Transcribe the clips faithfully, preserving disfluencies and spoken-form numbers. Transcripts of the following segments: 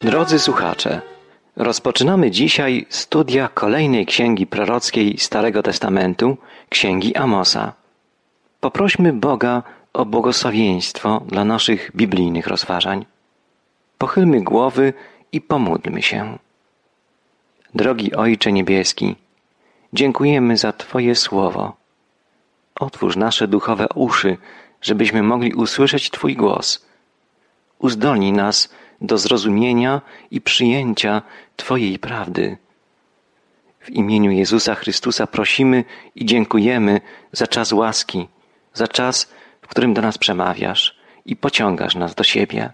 Drodzy słuchacze, rozpoczynamy dzisiaj studia kolejnej księgi prorockiej Starego Testamentu, księgi Amosa. Poprośmy Boga o błogosławieństwo dla naszych biblijnych rozważań. Pochylmy głowy i pomódlmy się. Drogi Ojcze Niebieski, dziękujemy za Twoje słowo. Otwórz nasze duchowe uszy, żebyśmy mogli usłyszeć Twój głos. Uzdolnij nas do zrozumienia i przyjęcia Twojej prawdy. W imieniu Jezusa Chrystusa prosimy i dziękujemy za czas łaski, za czas, w którym do nas przemawiasz i pociągasz nas do siebie.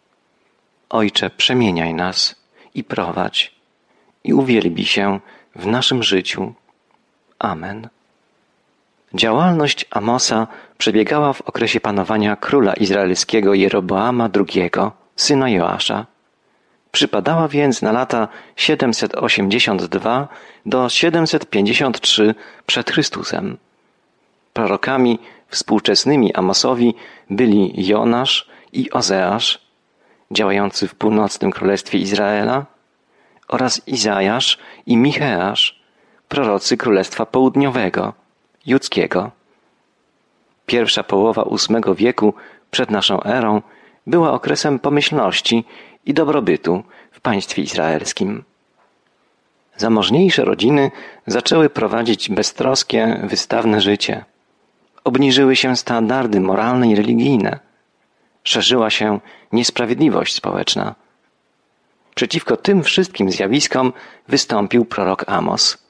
Ojcze, przemieniaj nas i prowadź i uwielbi się w naszym życiu. Amen. Działalność Amosa przebiegała w okresie panowania króla izraelskiego Jeroboama drugiego, syna Joasza. Przypadała więc na lata siedemset osiemdziesiąt dwa do siedemset pięćdziesiąt trzy przed Chrystusem. Prorokami współczesnymi Amosowi byli Jonasz i Ozeasz, działający w północnym królestwie Izraela, oraz Izajasz i Micheasz, prorocy Królestwa Południowego, judzkiego. Pierwsza połowa ósmego wieku przed naszą erą była okresem pomyślności i dobrobytu w państwie izraelskim. Zamożniejsze rodziny zaczęły prowadzić beztroskie, wystawne życie. Obniżyły się standardy moralne i religijne. Szerzyła się niesprawiedliwość społeczna. Przeciwko tym wszystkim zjawiskom wystąpił prorok Amos.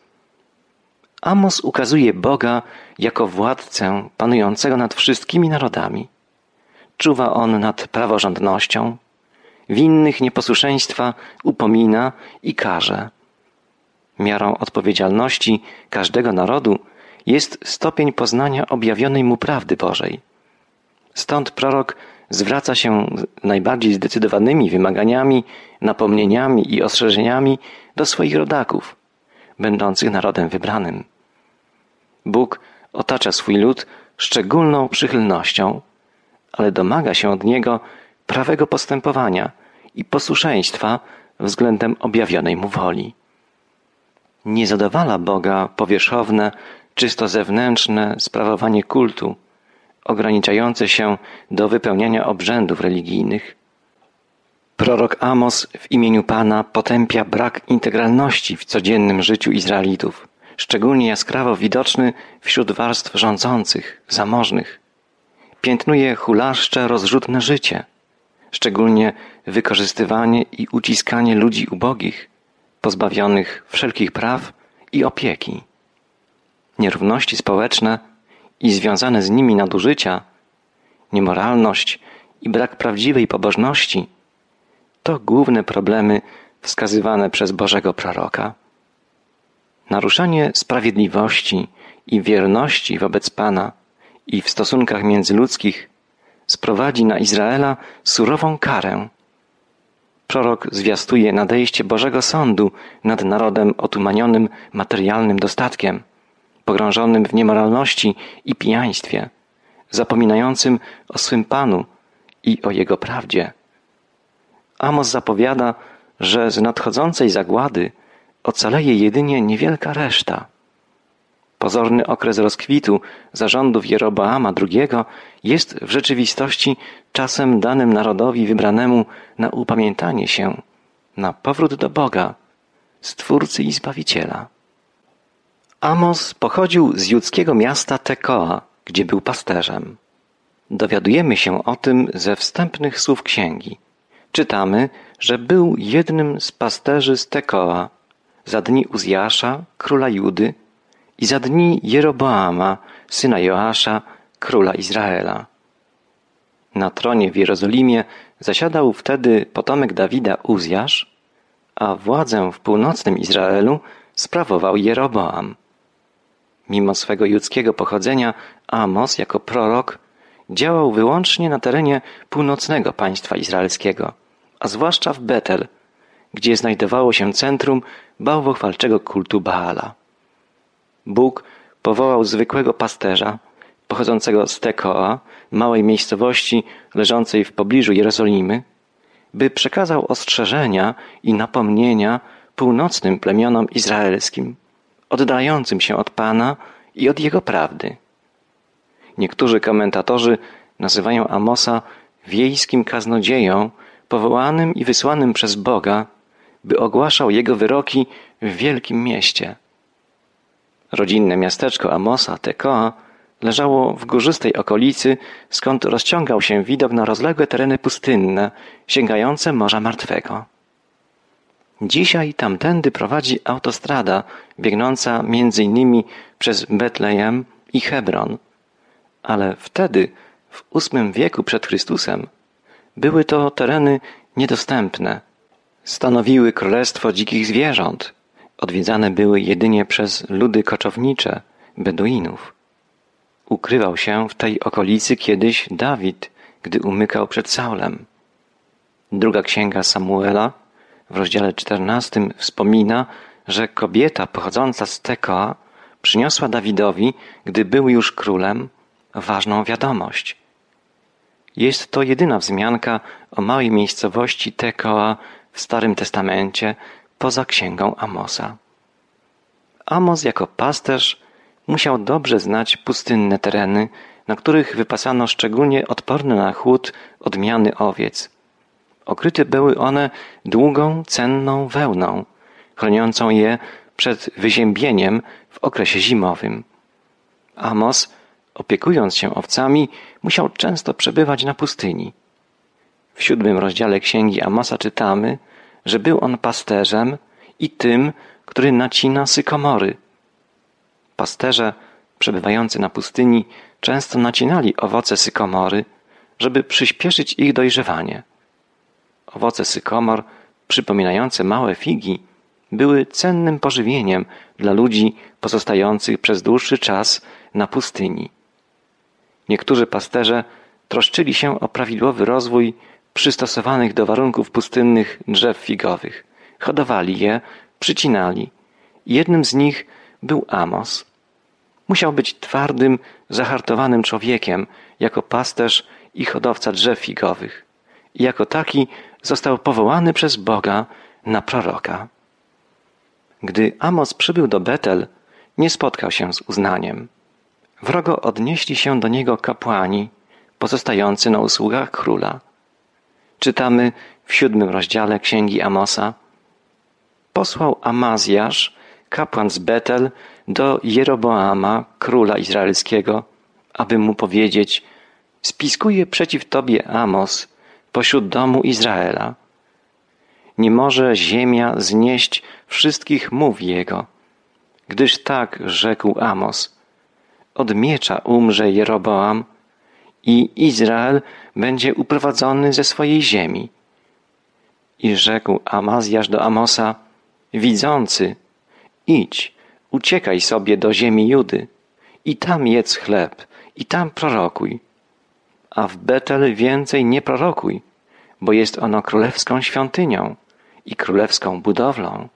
Amos ukazuje Boga jako władcę panującego nad wszystkimi narodami. Czuwa On nad praworządnością, winnych nieposłuszeństwa upomina i karze. Miarą odpowiedzialności każdego narodu jest stopień poznania objawionej mu prawdy Bożej. Stąd prorok zwraca się najbardziej zdecydowanymi wymaganiami, napomnieniami i ostrzeżeniami do swoich rodaków, będących narodem wybranym. Bóg otacza swój lud szczególną przychylnością, ale domaga się od niego prawego postępowania i posłuszeństwa względem objawionej mu woli. Nie zadowala Boga powierzchowne, czysto zewnętrzne sprawowanie kultu, ograniczające się do wypełniania obrzędów religijnych. Prorok Amos w imieniu Pana potępia brak integralności w codziennym życiu Izraelitów, szczególnie jaskrawo widoczny wśród warstw rządzących, zamożnych. Piętnuje hulaszcze rozrzutne życie, szczególnie wykorzystywanie i uciskanie ludzi ubogich, pozbawionych wszelkich praw i opieki. Nierówności społeczne i związane z nimi nadużycia, niemoralność i brak prawdziwej pobożności to główne problemy wskazywane przez Bożego proroka. Naruszanie sprawiedliwości i wierności wobec Pana i w stosunkach międzyludzkich sprowadzi na Izraela surową karę. Prorok zwiastuje nadejście Bożego Sądu nad narodem otumanionym materialnym dostatkiem, pogrążonym w niemoralności i pijaństwie, zapominającym o swym Panu i o Jego prawdzie. Amos zapowiada, że z nadchodzącej zagłady ocaleje jedynie niewielka reszta. Pozorny okres rozkwitu zarządów Jeroboama drugiego jest w rzeczywistości czasem danym narodowi wybranemu na upamiętanie się, na powrót do Boga, Stwórcy i Zbawiciela. Amos pochodził z judzkiego miasta Tekoa, gdzie był pasterzem. Dowiadujemy się o tym ze wstępnych słów księgi. Czytamy, że był jednym z pasterzy z Tekoa za dni Uzjasza, króla Judy, i za dni Jeroboama, syna Joasza, króla Izraela. Na tronie w Jerozolimie zasiadał wtedy potomek Dawida Uzjasz, a władzę w północnym Izraelu sprawował Jeroboam. Mimo swego judzkiego pochodzenia, Amos jako prorok działał wyłącznie na terenie północnego państwa izraelskiego, a zwłaszcza w Betel, gdzie znajdowało się centrum bałwochwalczego kultu Baala. Bóg powołał zwykłego pasterza, pochodzącego z Tekoa, małej miejscowości leżącej w pobliżu Jerozolimy, by przekazał ostrzeżenia i napomnienia północnym plemionom izraelskim, oddalającym się od Pana i od Jego prawdy. Niektórzy komentatorzy nazywają Amosa wiejskim kaznodzieją, powołanym i wysłanym przez Boga, by ogłaszał Jego wyroki w wielkim mieście. Rodzinne miasteczko Amosa, Tekoa, leżało w górzystej okolicy, skąd rozciągał się widok na rozległe tereny pustynne, sięgające Morza Martwego. Dzisiaj tamtędy prowadzi autostrada biegnąca między innymi przez Betlejem i Hebron, ale wtedy, w ósmym wieku przed Chrystusem, były to tereny niedostępne. Stanowiły królestwo dzikich zwierząt, odwiedzane były jedynie przez ludy koczownicze, Beduinów. Ukrywał się w tej okolicy kiedyś Dawid, gdy umykał przed Saulem. Druga księga Samuela w rozdziale czternastym wspomina, że kobieta pochodząca z Tekoa przyniosła Dawidowi, gdy był już królem, ważną wiadomość. Jest to jedyna wzmianka o małej miejscowości Tekoa w Starym Testamencie poza księgą Amosa. Amos jako pasterz musiał dobrze znać pustynne tereny, na których wypasano szczególnie odporne na chłód odmiany owiec. Okryte były one długą, cenną wełną, chroniącą je przed wyziębieniem w okresie zimowym. Amos, opiekując się owcami, musiał często przebywać na pustyni. W siódmym rozdziale księgi Amosa czytamy, że był on pasterzem i tym, który nacina sykomory. Pasterze przebywający na pustyni często nacinali owoce sykomory, żeby przyspieszyć ich dojrzewanie. Owoce sykomor, przypominające małe figi, były cennym pożywieniem dla ludzi pozostających przez dłuższy czas na pustyni. Niektórzy pasterze troszczyli się o prawidłowy rozwój przystosowanych do warunków pustynnych drzew figowych. Hodowali je, przycinali. Jednym z nich był Amos. Musiał być twardym, zahartowanym człowiekiem jako pasterz i hodowca drzew figowych. I jako taki został powołany przez Boga na proroka. Gdy Amos przybył do Betel, nie spotkał się z uznaniem. Wrogo odnieśli się do niego kapłani, pozostający na usługach króla. Czytamy w siódmym rozdziale księgi Amosa: posłał Amazjasz, kapłan z Betel, do Jeroboama, króla izraelskiego, aby mu powiedzieć: spiskuje przeciw tobie Amos pośród domu Izraela. Nie może ziemia znieść wszystkich mów jego, gdyż tak rzekł Amos: od miecza umrze Jeroboam i Izrael będzie uprowadzony ze swojej ziemi. I rzekł Amazjasz do Amosa: widzący, idź, uciekaj sobie do ziemi Judy i tam jedz chleb i tam prorokuj. A w Betel więcej nie prorokuj, bo jest ono królewską świątynią i królewską budowlą.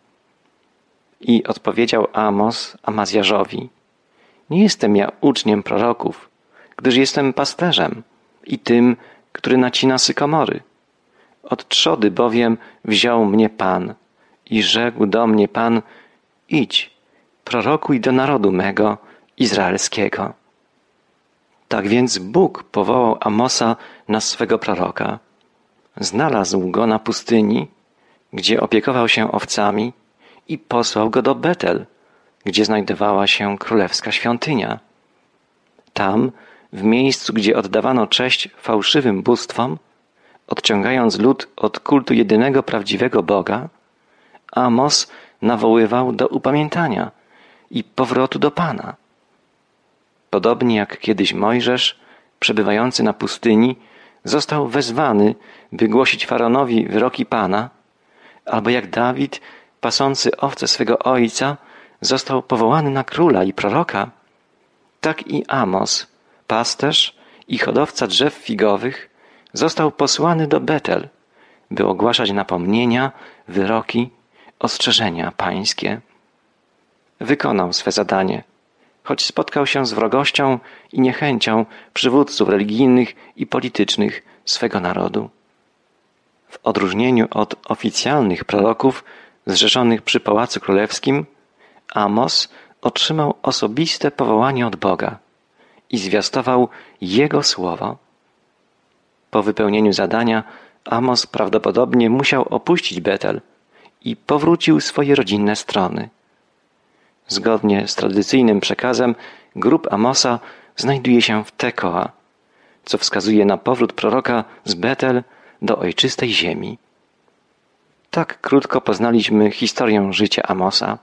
I odpowiedział Amos Amazjaszowi: nie jestem ja uczniem proroków, gdyż jestem pasterzem i tym, który nacina sykomory. Od trzody bowiem wziął mnie Pan i rzekł do mnie Pan: idź, prorokuj do narodu mego, izraelskiego. Tak więc Bóg powołał Amosa na swego proroka. Znalazł go na pustyni, gdzie opiekował się owcami, i posłał go do Betel, gdzie znajdowała się królewska świątynia. Tam, w miejscu, gdzie oddawano cześć fałszywym bóstwom, odciągając lud od kultu jedynego prawdziwego Boga, Amos nawoływał do upamiętania i powrotu do Pana. Podobnie jak kiedyś Mojżesz, przebywający na pustyni, został wezwany, by głosić Faraonowi wyroki Pana, albo jak Dawid, pasący owce swego ojca, został powołany na króla i proroka, tak i Amos, pasterz i hodowca drzew figowych, został posłany do Betel, by ogłaszać napomnienia, wyroki, ostrzeżenia pańskie. Wykonał swe zadanie, choć spotkał się z wrogością i niechęcią przywódców religijnych i politycznych swego narodu. W odróżnieniu od oficjalnych proroków zrzeszonych przy Pałacu Królewskim, Amos otrzymał osobiste powołanie od Boga i zwiastował Jego słowo. Po wypełnieniu zadania Amos prawdopodobnie musiał opuścić Betel i powrócił swoje rodzinne strony. Zgodnie z tradycyjnym przekazem grób Amosa znajduje się w Tekoa, co wskazuje na powrót proroka z Betel do ojczystej ziemi. Tak krótko poznaliśmy historię życia Amosa.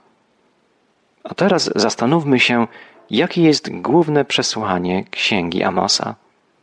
A teraz zastanówmy się, jakie jest główne przesłanie księgi Amosa.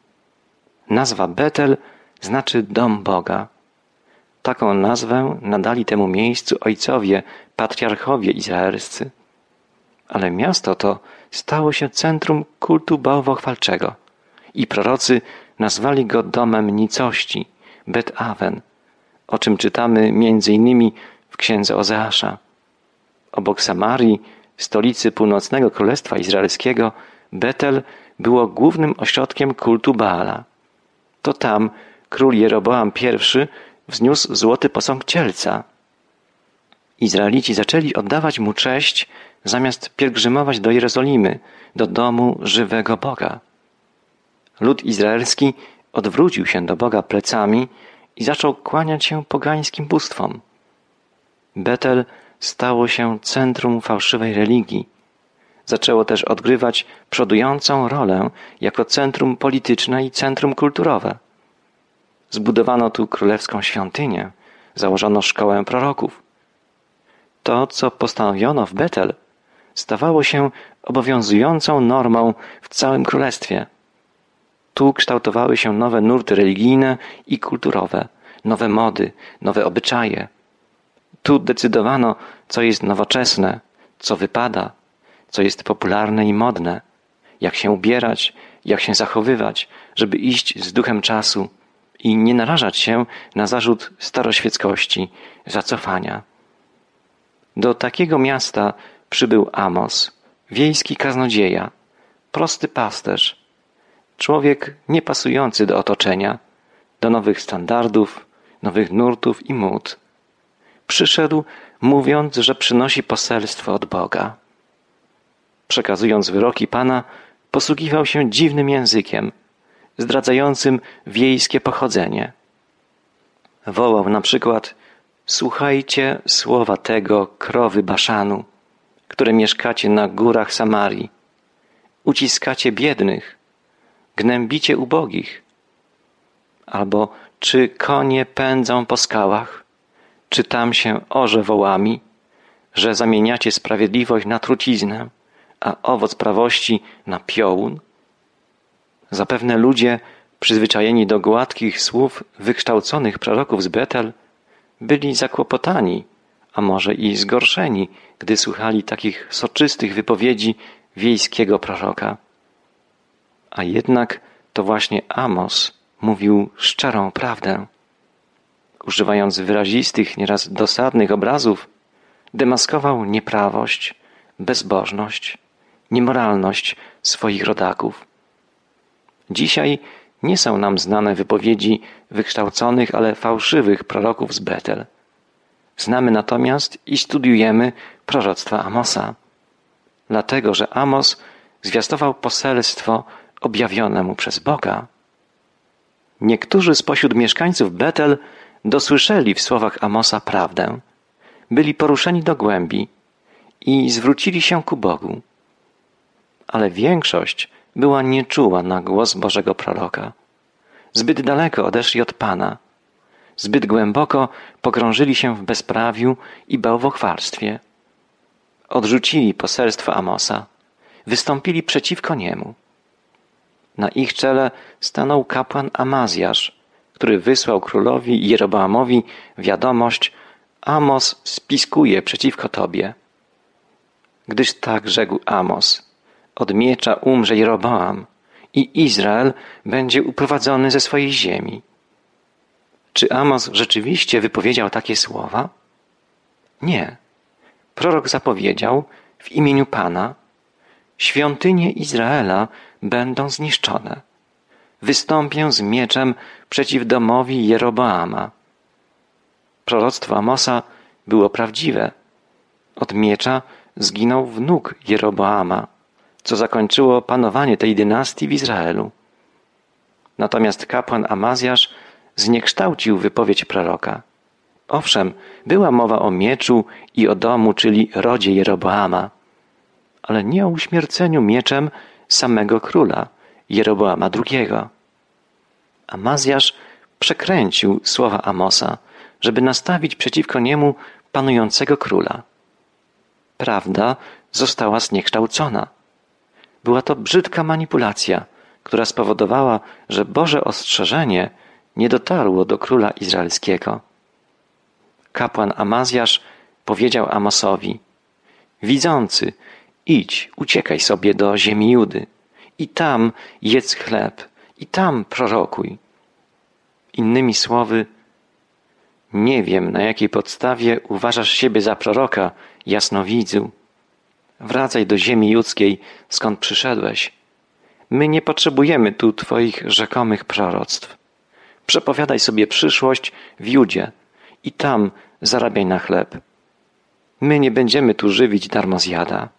Nazwa Betel znaczy dom Boga. Taką nazwę nadali temu miejscu ojcowie, patriarchowie izraelscy. Ale miasto to stało się centrum kultu bałwochwalczego i prorocy nazwali go domem nicości, Bet-Awen, o czym czytamy między innymi w księdze Ozeasza. Obok Samarii, stolicy północnego Królestwa Izraelskiego, Betel było głównym ośrodkiem kultu Baala. To tam król Jeroboam I wzniósł złoty posąg cielca. Izraelici zaczęli oddawać mu cześć, zamiast pielgrzymować do Jerozolimy, do domu żywego Boga. Lud izraelski odwrócił się do Boga plecami i zaczął kłaniać się pogańskim bóstwom. Betel stało się centrum fałszywej religii. Zaczęło też odgrywać przodującą rolę jako centrum polityczne i centrum kulturowe. Zbudowano tu królewską świątynię, założono szkołę proroków. To, co postanowiono w Betel, stawało się obowiązującą normą w całym królestwie. Tu kształtowały się nowe nurty religijne i kulturowe, nowe mody, nowe obyczaje. Tu decydowano, co jest nowoczesne, co wypada, co jest popularne i modne, jak się ubierać, jak się zachowywać, żeby iść z duchem czasu i nie narażać się na zarzut staroświeckości, zacofania. Do takiego miasta przybył Amos, wiejski kaznodzieja, prosty pasterz, człowiek niepasujący do otoczenia, do nowych standardów, nowych nurtów i mód. Przyszedł, mówiąc, że przynosi poselstwo od Boga. Przekazując wyroki Pana, posługiwał się dziwnym językiem, zdradzającym wiejskie pochodzenie. Wołał na przykład: słuchajcie słowa tego krowy Baszanu, które mieszkacie na górach Samarii. Uciskacie biednych, gnębicie ubogich. Albo czy konie pędzą po skałach, czy tam się orze wołami, że zamieniacie sprawiedliwość na truciznę, a owoc prawości na piołun? Zapewne ludzie, przyzwyczajeni do gładkich słów wykształconych proroków z Betel, byli zakłopotani, a może i zgorszeni, gdy słuchali takich soczystych wypowiedzi wiejskiego proroka. A jednak to właśnie Amos mówił szczerą prawdę. Używając wyrazistych, nieraz dosadnych obrazów, demaskował nieprawość, bezbożność, niemoralność swoich rodaków. Dzisiaj nie są nam znane wypowiedzi wykształconych, ale fałszywych proroków z Betel. Znamy natomiast i studiujemy proroctwa Amosa, dlatego że Amos zwiastował poselstwo objawione mu przez Boga. Niektórzy spośród mieszkańców Betel dosłyszeli w słowach Amosa prawdę, byli poruszeni do głębi i zwrócili się ku Bogu. Ale większość była nieczuła na głos Bożego proroka. Zbyt daleko odeszli od Pana, zbyt głęboko pogrążyli się w bezprawiu i bałwochwalstwie. Odrzucili poselstwo Amosa, wystąpili przeciwko niemu. Na ich czele stanął kapłan Amazjasz, który wysłał królowi Jeroboamowi wiadomość: Amos spiskuje przeciwko tobie. Gdyż tak rzekł Amos: od miecza umrze Jeroboam i Izrael będzie uprowadzony ze swojej ziemi. Czy Amos rzeczywiście wypowiedział takie słowa? Nie. Prorok zapowiedział w imieniu Pana: świątynie Izraela będą zniszczone. Wystąpię z mieczem przeciw domowi Jeroboama. Proroctwo Amosa było prawdziwe. Od miecza zginął wnuk Jeroboama, co zakończyło panowanie tej dynastii w Izraelu. Natomiast kapłan Amazjasz zniekształcił wypowiedź proroka. Owszem, była mowa o mieczu i o domu, czyli rodzie Jeroboama, ale nie o uśmierceniu mieczem samego króla, Jeroboama drugiego. Amazjasz przekręcił słowa Amosa, żeby nastawić przeciwko niemu panującego króla. Prawda została zniekształcona. Była to brzydka manipulacja, która spowodowała, że Boże ostrzeżenie nie dotarło do króla izraelskiego. Kapłan Amazjasz powiedział Amosowi: widzący, idź, uciekaj sobie do ziemi Judy i tam jedz chleb i tam prorokuj. Innymi słowy, nie wiem, na jakiej podstawie uważasz siebie za proroka, jasnowidzu. Wracaj do ziemi judzkiej, skąd przyszedłeś. My nie potrzebujemy tu twoich rzekomych proroctw. Przepowiadaj sobie przyszłość w Judzie i tam zarabiaj na chleb. My nie będziemy tu żywić darmozjada.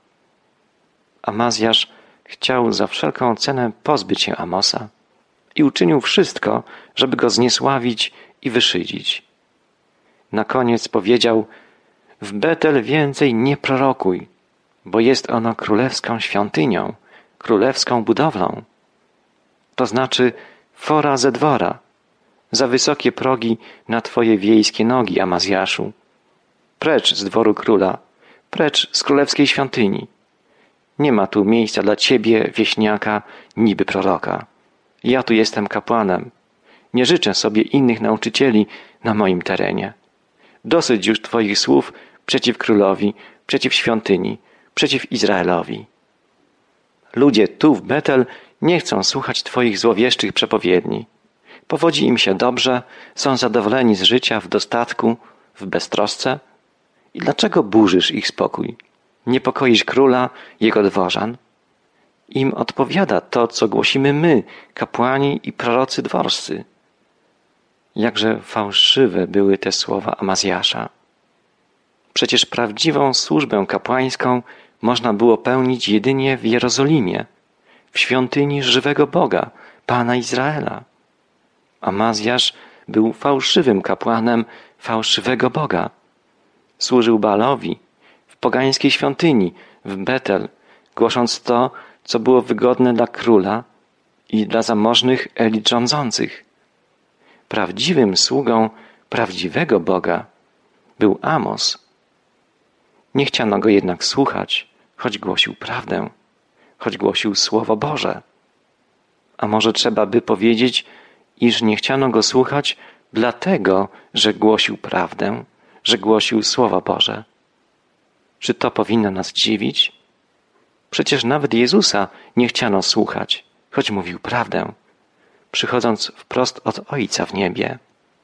Amazjasz chciał za wszelką cenę pozbyć się Amosa i uczynił wszystko, żeby go zniesławić i wyszydzić. Na koniec powiedział: w Betel więcej nie prorokuj, bo jest ono królewską świątynią, królewską budowlą. To znaczy fora ze dwora, za wysokie progi na twoje wiejskie nogi, Amazjaszu. Precz z dworu króla, precz z królewskiej świątyni. Nie ma tu miejsca dla ciebie, wieśniaka, niby proroka. Ja tu jestem kapłanem. Nie życzę sobie innych nauczycieli na moim terenie. Dosyć już twoich słów przeciw królowi, przeciw świątyni, przeciw Izraelowi. Ludzie tu w Betel nie chcą słuchać twoich złowieszczych przepowiedni. Powodzi im się dobrze, są zadowoleni z życia w dostatku, w beztrosce. I dlaczego burzysz ich spokój? Niepokoisz króla, jego dworzan? Im odpowiada to, co głosimy my, kapłani i prorocy dworscy. Jakże fałszywe były te słowa Amazjasza. Przecież prawdziwą służbę kapłańską można było pełnić jedynie w Jerozolimie, w świątyni żywego Boga, Pana Izraela. Amazjasz był fałszywym kapłanem fałszywego Boga. Służył Baalowi w pogańskiej świątyni w Betel, głosząc to, co było wygodne dla króla i dla zamożnych elit rządzących. Prawdziwym sługą prawdziwego Boga był Amos. Nie chciano go jednak słuchać, choć głosił prawdę, choć głosił Słowo Boże. A może trzeba by powiedzieć, iż nie chciano go słuchać dlatego, że głosił prawdę, że głosił Słowo Boże. Czy to powinno nas dziwić? Przecież nawet Jezusa nie chciano słuchać, choć mówił prawdę, przychodząc wprost od Ojca w niebie.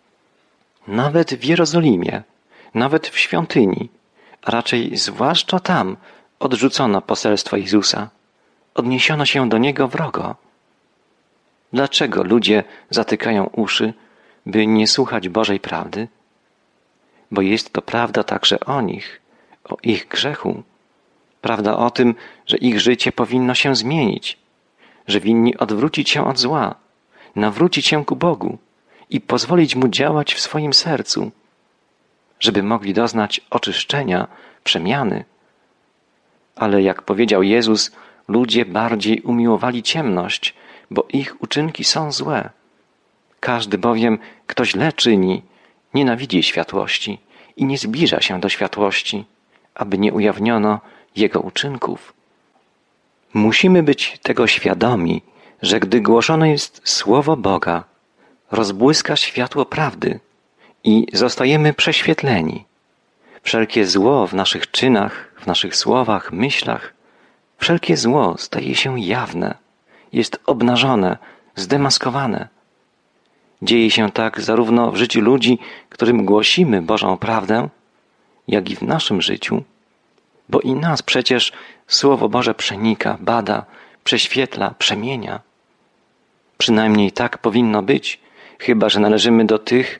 Nawet w Jerozolimie, nawet w świątyni, a raczej zwłaszcza tam odrzucono poselstwo Jezusa. Odniesiono się do Niego wrogo. Dlaczego ludzie zatykają uszy, by nie słuchać Bożej prawdy? Bo jest to prawda także o nich, o ich grzechu. Prawda o tym, że ich życie powinno się zmienić, że winni odwrócić się od zła, nawrócić się ku Bogu i pozwolić Mu działać w swoim sercu, żeby mogli doznać oczyszczenia, przemiany. Ale jak powiedział Jezus, ludzie bardziej umiłowali ciemność, bo ich uczynki są złe. Każdy bowiem, kto źle czyni, nienawidzi światłości i nie zbliża się do światłości, aby nie ujawniono jego uczynków. Musimy być tego świadomi, że gdy głoszone jest Słowo Boga, rozbłyska światło prawdy i zostajemy prześwietleni. Wszelkie zło w naszych czynach, w naszych słowach, myślach, wszelkie zło staje się jawne, jest obnażone, zdemaskowane. Dzieje się tak zarówno w życiu ludzi, którym głosimy Bożą prawdę, jak i w naszym życiu, bo i nas przecież Słowo Boże przenika, bada, prześwietla, przemienia. Przynajmniej tak powinno być, chyba że należymy do tych,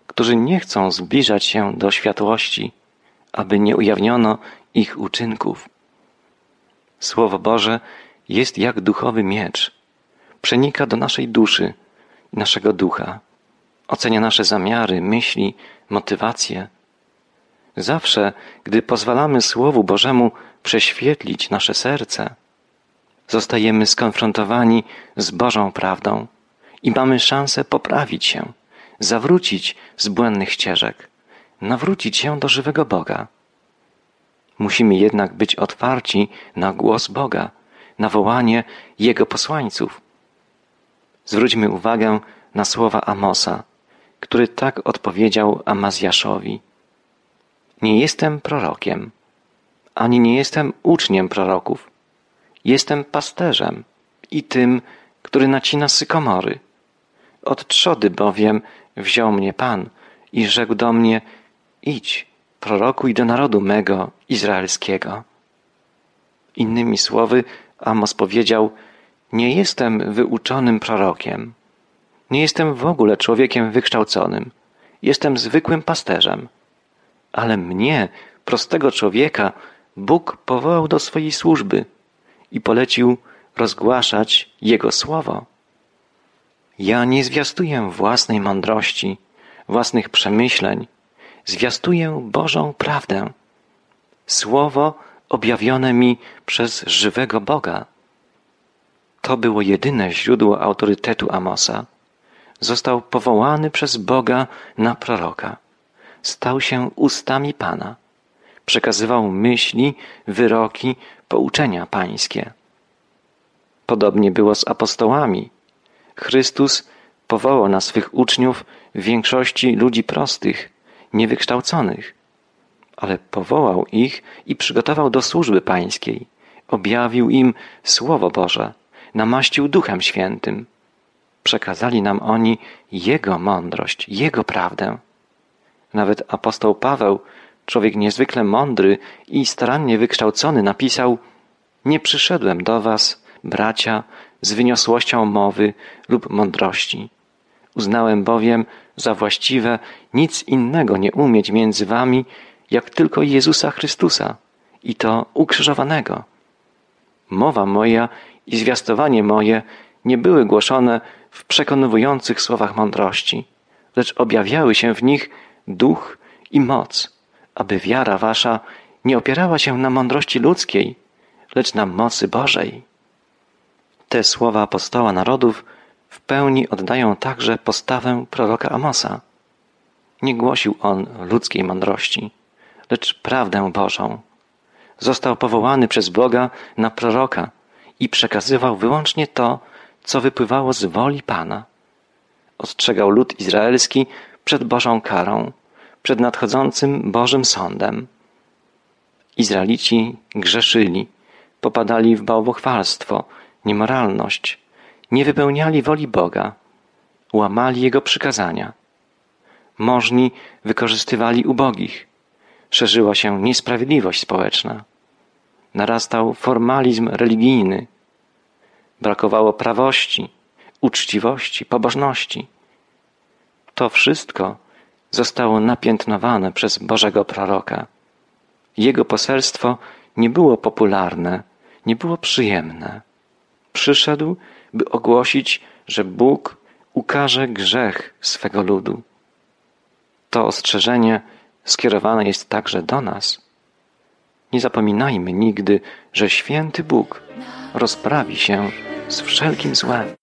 którzy nie chcą zbliżać się do światłości, aby nie ujawniono ich uczynków. Słowo Boże jest jak duchowy miecz. Przenika do naszej duszy i naszego ducha. Ocenia nasze zamiary, myśli, motywacje. Zawsze, gdy pozwalamy Słowu Bożemu prześwietlić nasze serce, zostajemy skonfrontowani z Bożą prawdą i mamy szansę poprawić się, zawrócić z błędnych ścieżek, nawrócić się do żywego Boga. Musimy jednak być otwarci na głos Boga, na wołanie Jego posłańców. Zwróćmy uwagę na słowa Amosa, który tak odpowiedział Amazjaszowi. Nie jestem prorokiem, ani nie jestem uczniem proroków. Jestem pasterzem i tym, który nacina sykomory. Od trzody bowiem wziął mnie Pan i rzekł do mnie: idź, prorokuj do narodu mego, izraelskiego. Innymi słowy, Amos powiedział: nie jestem wyuczonym prorokiem. Nie jestem w ogóle człowiekiem wykształconym. Jestem zwykłym pasterzem. Ale mnie, prostego człowieka, Bóg powołał do swojej służby i polecił rozgłaszać Jego słowo. Ja nie zwiastuję własnej mądrości, własnych przemyśleń. Zwiastuję Bożą prawdę. Słowo objawione mi przez żywego Boga. To było jedyne źródło autorytetu Amosa. Został powołany przez Boga na proroka. Stał się ustami Pana. Przekazywał myśli, wyroki, pouczenia pańskie. Podobnie było z apostołami. Chrystus powołał na swych uczniów w większości ludzi prostych, niewykształconych, ale powołał ich i przygotował do służby pańskiej. Objawił im Słowo Boże, namaścił Duchem Świętym. Przekazali nam oni Jego mądrość, Jego prawdę. Nawet apostoł Paweł, człowiek niezwykle mądry i starannie wykształcony, napisał: nie przyszedłem do was, bracia, z wyniosłością mowy lub mądrości. Uznałem bowiem za właściwe nic innego nie umieć między wami, jak tylko Jezusa Chrystusa, i to ukrzyżowanego. Mowa moja i zwiastowanie moje nie były głoszone w przekonywujących słowach mądrości, lecz objawiały się w nich duch i moc, aby wiara wasza nie opierała się na mądrości ludzkiej, lecz na mocy Bożej. Te słowa apostoła narodów w pełni oddają także postawę proroka Amosa. Nie głosił on ludzkiej mądrości, lecz prawdę Bożą. Został powołany przez Boga na proroka i przekazywał wyłącznie to, co wypływało z woli Pana. Ostrzegał lud izraelski przed Bożą karą, przed nadchodzącym Bożym sądem. Izraelici grzeszyli, popadali w bałwochwalstwo, niemoralność, nie wypełniali woli Boga, łamali Jego przykazania. Możni wykorzystywali ubogich, szerzyła się niesprawiedliwość społeczna, narastał formalizm religijny, brakowało prawości, uczciwości, pobożności. To wszystko zostało napiętnowane przez Bożego proroka. Jego poselstwo nie było popularne, nie było przyjemne. Przyszedł, by ogłosić, że Bóg ukarze grzech swego ludu. To ostrzeżenie skierowane jest także do nas. Nie zapominajmy nigdy, że święty Bóg rozprawi się z wszelkim złem.